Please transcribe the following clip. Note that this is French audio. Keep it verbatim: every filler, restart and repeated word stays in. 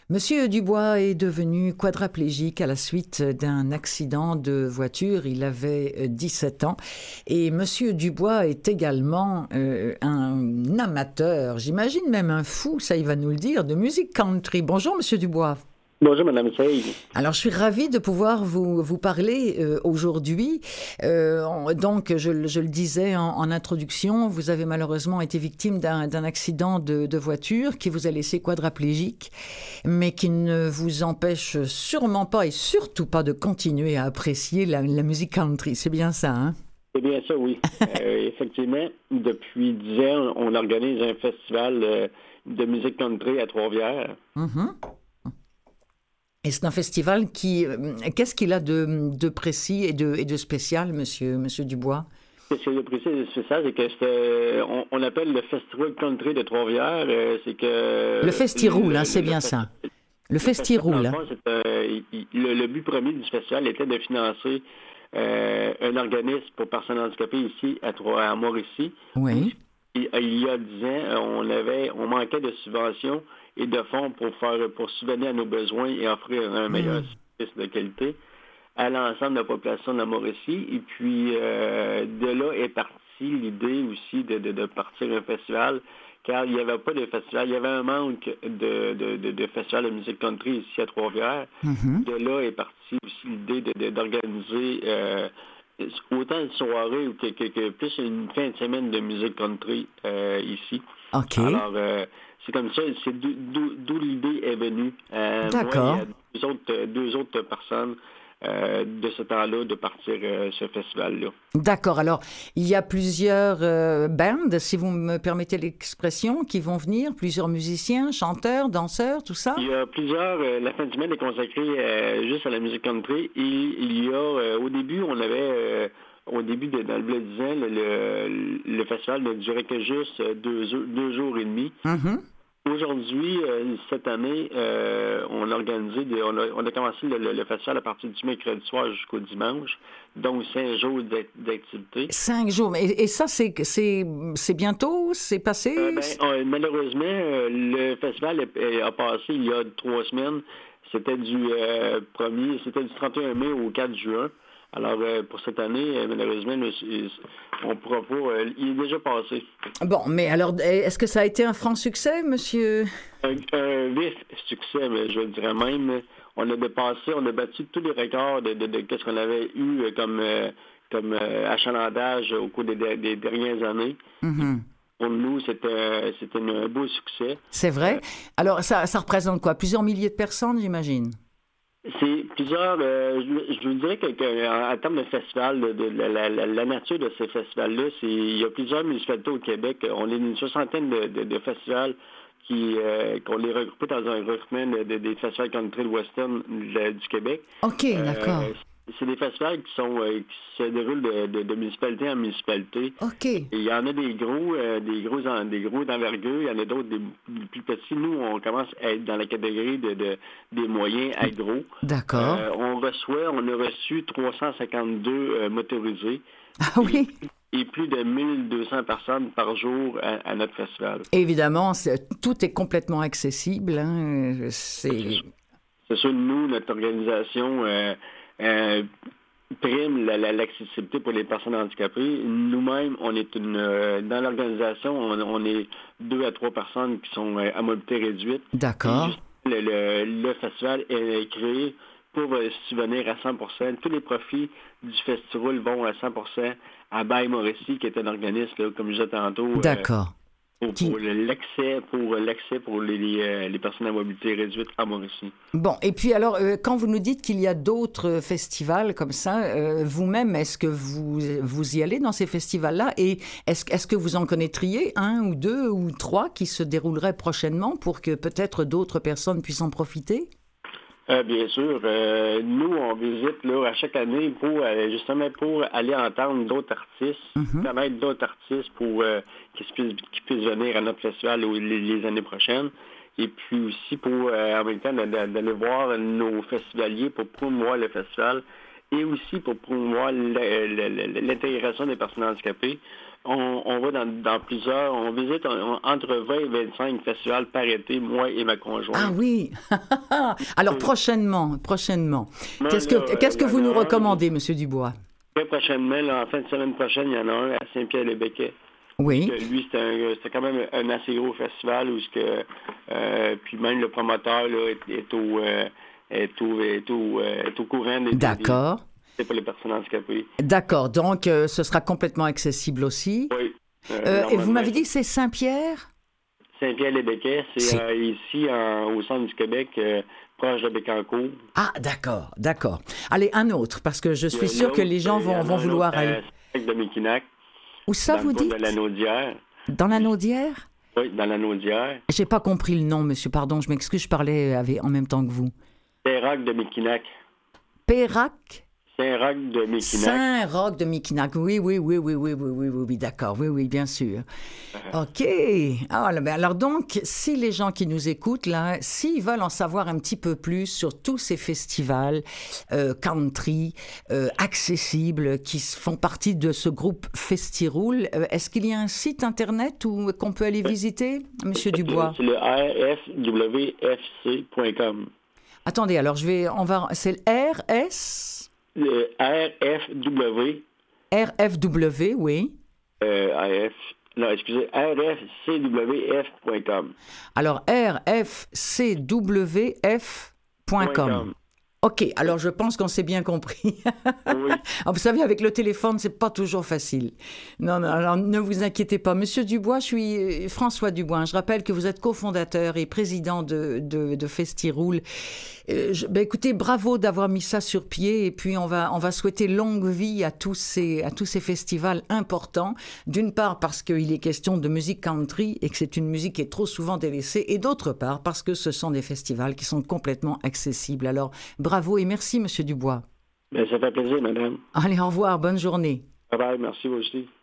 Monsieur Dubois est devenu quadraplégique à la suite d'un accident de voiture. Il avait dix-sept ans. Et Monsieur Dubois est également euh, un amateur, j'imagine même un fou, ça il va nous le dire, de musique country. Bonjour Monsieur Dubois. Bonjour, Madame Sey. Alors, je suis ravie de pouvoir vous, vous parler euh, aujourd'hui. Euh, on, donc, je, je le disais en, en introduction, vous avez malheureusement été victime d'un, d'un accident de, de voiture qui vous a laissé quadraplégique, mais qui ne vous empêche sûrement pas et surtout pas de continuer à apprécier la, la musique country. C'est bien ça, hein? C'est bien ça, oui. euh, effectivement, depuis dix ans, on organise un festival euh, de musique country à Trois-Rivières. Mm-hmm. Et c'est un festival qui... Qu'est-ce qu'il a de, de précis et de, et de spécial, monsieur, monsieur Dubois? Ce qu'il y a de précis et de spécial, c'est que c'est, on, on appelle le Festival Country de Trois-Rivières. Euh, c'est que... Le Festi-Roule, hein, c'est le, bien le, ça. Le, le Festi-Roule. Festi c'est, euh, le, le but premier du festival était de financer euh, un organisme pour personnes handicapées ici, à, Trois, à Mauricie. Oui. Et, il y a dix ans, on, avait, on manquait de subventions et de fonds pour faire pour subvenir à nos besoins et offrir un meilleur mmh. service de qualité à l'ensemble de la population de la Mauricie. Et puis, euh, de là est partie l'idée aussi de, de, de partir un festival, car il n'y avait pas de festival. Il y avait un manque de, de, de, de festival de musique country ici à Trois-Rivières. Mmh. De là est partie aussi l'idée de, de, d'organiser euh, autant une soirée ou que, que, que plus une fin de semaine de musique country euh, ici. OK. Alors, euh, c'est comme ça, c'est d'où, d'où, d'où l'idée est venue. Euh, D'accord. Moi, il y a deux autres, deux autres personnes euh, de ce temps-là de partir euh, ce festival-là. D'accord. Alors, il y a plusieurs euh, bands, si vous me permettez l'expression, qui vont venir, plusieurs musiciens, chanteurs, danseurs, tout ça? Il y a plusieurs. Euh, la fin de semaine est consacrée euh, juste à la musique country. Et il y a, euh, au début, on avait... Euh, Au début, de, dans le bled dix ans, le, le, le festival ne durait que juste deux, deux jours et demi. Mm-hmm. Aujourd'hui, euh, cette année, euh, on a organisé, des, on, a, on a commencé le, le, le festival à partir du mercredi soir jusqu'au dimanche, donc cinq jours d'activité. Cinq jours, et, et ça, c'est, c'est, c'est bientôt, c'est passé? Euh, ben, euh, malheureusement, euh, le festival a, a passé il y a trois semaines. C'était du euh, premier, c'était du trente et un mai au quatre juin. Alors, euh, pour cette année, euh, malheureusement, le, on ne pourra pas... Euh, il est déjà passé. Bon, mais alors, est-ce que ça a été un franc succès, monsieur? Un, un vif succès, mais je dirais même. On a dépassé, on a battu tous les records de, de, de, de ce qu'on avait eu comme, euh, comme euh, achalandage au cours des, des dernières années. Mm-hmm. Pour nous, c'était, c'était un beau succès. C'est vrai? Euh, alors, ça, ça représente quoi? Plusieurs milliers de personnes, j'imagine? C'est plusieurs. Euh, je, je vous dirais que, que en, en termes de festival, de, de, de la, la, la nature de ces festivals-là, c'est il y a plusieurs municipalités au Québec. On est une soixantaine de, de, de festivals qui euh, qu'on les regroupe dans un regroupement de, de, des festivals country western de, du Québec. OK, euh, d'accord. C'est des festivals qui sont euh, qui se déroulent de, de, de municipalité en municipalité. OK. Et il y en a des gros, euh, des gros, en, des gros d'envergure. Il y en a d'autres des, des plus petits. Nous, on commence à être dans la catégorie de, de des moyens à gros. D'accord. Euh, on reçoit, on a reçu trois cent cinquante-deux euh, motorisés. Ah oui. Et, et plus de mille deux cents personnes par jour à, à notre festival. Évidemment, c'est, tout est complètement accessible. Hein. C'est... c'est sûr, nous, notre organisation. Euh, Euh, prime la, la, l'accessibilité pour les personnes handicapées. Nous-mêmes, on est une euh, dans l'organisation, on, on est deux à trois personnes qui sont euh, à mobilité réduite. D'accord. Le, le, le festival est créé pour euh, subvenir à cent pour cent. Tous les profits du festival vont à cent pour cent à Bail Mauricie, qui est un organisme, là, comme je disais tantôt. D'accord. Euh, Pour, pour l'accès pour l'accès pour les, les, les personnes à mobilité réduite à Mauricie. Bon, et puis alors, euh, quand vous nous dites qu'il y a d'autres festivals comme ça, euh, vous-même, est-ce que vous, vous y allez dans ces festivals-là? Et est-ce, est-ce que vous en connaîtriez un ou deux ou trois qui se dérouleraient prochainement pour que peut-être d'autres personnes puissent en profiter? Euh, bien sûr. Euh, nous, on visite là, à chaque année pour euh, justement pour aller entendre d'autres artistes, mm-hmm. connaître d'autres artistes pour euh, qu'ils, puissent, qu'ils puissent venir à notre festival les, les années prochaines. Et puis aussi pour euh, en même temps d'aller voir nos festivaliers pour promouvoir le festival et aussi pour promouvoir l'intégration des personnes handicapées. On, on va dans, dans plusieurs, on visite on- entre vingt et vingt-cinq festivals par été, moi et ma conjointe. Ah oui. Alors prochainement, prochainement. Moi, Qu'est-ce là, que, qu'est-ce que il y en vous nous a un, recommandez, Monsieur Dubois? Très prochainement, là, en fin de semaine prochaine, il y en a un à Saint-Pierre-les-Béquets. Oui. Que lui, c'était, un, c'était quand même un assez gros festival où ce que, euh, puis même le promoteur là, est, est, au, euh, est, au, est, au, euh, est au courant des, D'accord. des, des pour les personnes handicapées. D'accord. Donc, euh, ce sera complètement accessible aussi. Oui. Euh, Euh, et vous normalement, m'avez dit que c'est Saint-Pierre? Saint-Pierre-les-Béquets, c'est, C'est- euh, ici en- au centre du Québec, euh, proche de Bécancour. Ah, d'accord, d'accord. Allez, un autre, parce que je Il y suis a sûre que l'autre, les gens il y en vont, a vont un vouloir autre aller. à Saint-de Où ça, dans vous le coin dites? de la Naudière. Dans la Naudière? Oui, dans la Naudière. J'ai pas compris le nom, monsieur, pardon, je m'excuse, je parlais avec- en même temps que vous. Saint-Roch de Mekinac. Pérac? Saint-Roch de Mekinac. Saint-Roch de Mekinac. Oui, oui, oui, oui, oui, oui, oui, oui, oui, d'accord. Oui, oui, bien sûr. OK. Ah, là, ben alors donc, si les gens qui nous écoutent, là, s'ils veulent en savoir un petit peu plus sur tous ces festivals euh, country euh, accessibles qui s- font partie de ce groupe Festiroule, euh, est-ce qu'il y a un site Internet où, qu'on peut aller visiter, Monsieur Dubois? C'est le R F W F C point com. Attendez, alors je vais... On va, c'est le R S... Le R F W, R F W, oui. euh, R F, non, excusez, R F C W F point com. Alors, R F C W F point com. OK, alors je pense qu'on s'est bien compris. Oui. Ah, vous savez, avec le téléphone, c'est pas toujours facile. Non, non, alors ne vous inquiétez pas. Monsieur Dubois, je suis euh, François Dubois. Je rappelle que vous êtes cofondateur et président de, de, de Festiroule. Euh, je- ben, écoutez, bravo d'avoir mis ça sur pied. Et puis, on va, on va souhaiter longue vie à tous ces, à tous ces festivals importants. D'une part, parce qu'il est question de musique country et que c'est une musique qui est trop souvent délaissée. Et d'autre part, parce que ce sont des festivals qui sont complètement accessibles. Alors, bravo et merci, Monsieur Dubois. Ben, ça fait plaisir, madame. Allez, au revoir, bonne journée. Bye bye, merci vous aussi.